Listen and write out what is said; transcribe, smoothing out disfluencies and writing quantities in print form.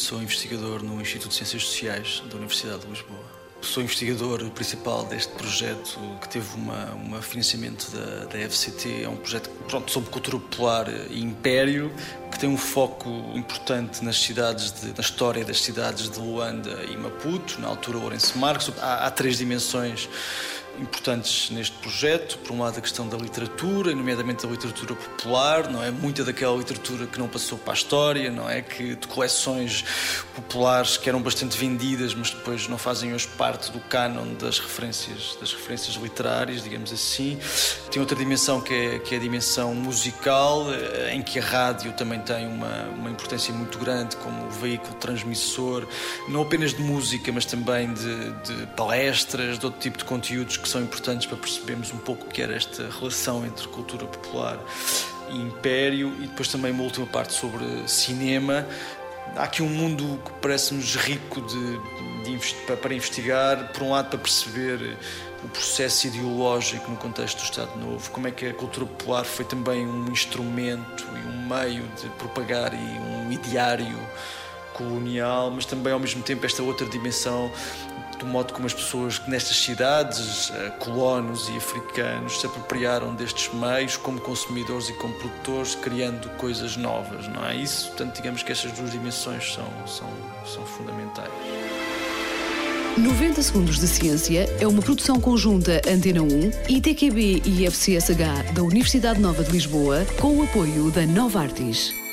sou investigador no Instituto de Ciências Sociais da Universidade de Lisboa. Sou investigador principal deste projeto que teve um financiamento da FCT. É um projeto sobre cultura popular e império, que tem um foco importante na história das cidades de Luanda e Maputo, na altura Lourenço Marques. Há três dimensões importantes neste projeto. Por um lado, a questão da literatura, nomeadamente da literatura popular, não é? Muita daquela literatura que não passou para a história, não é? De coleções populares que eram bastante vendidas, mas depois não fazem hoje parte do cânon das referências literárias, digamos assim. Tem outra dimensão que é a dimensão musical, em que a rádio também tem uma importância muito grande como veículo transmissor, não apenas de música, mas também de palestras, de outro tipo de conteúdos que são importantes para percebermos um pouco o que era esta relação entre cultura popular e império. E depois também uma última parte sobre cinema. Há aqui um mundo que parece-nos rico para investigar, por um lado para perceber o processo ideológico no contexto do Estado Novo, como é que a cultura popular foi também um instrumento e um meio de propagar e um ideário colonial, mas também ao mesmo tempo esta outra dimensão do modo como as pessoas nestas cidades, colonos e africanos, se apropriaram destes meios como consumidores e como produtores, criando coisas novas, não é isso? Portanto, digamos que estas duas dimensões são fundamentais. 90 Segundos de Ciência é uma produção conjunta Antena 1, ITQB e FCSH da Universidade Nova de Lisboa, com o apoio da Nova Artis.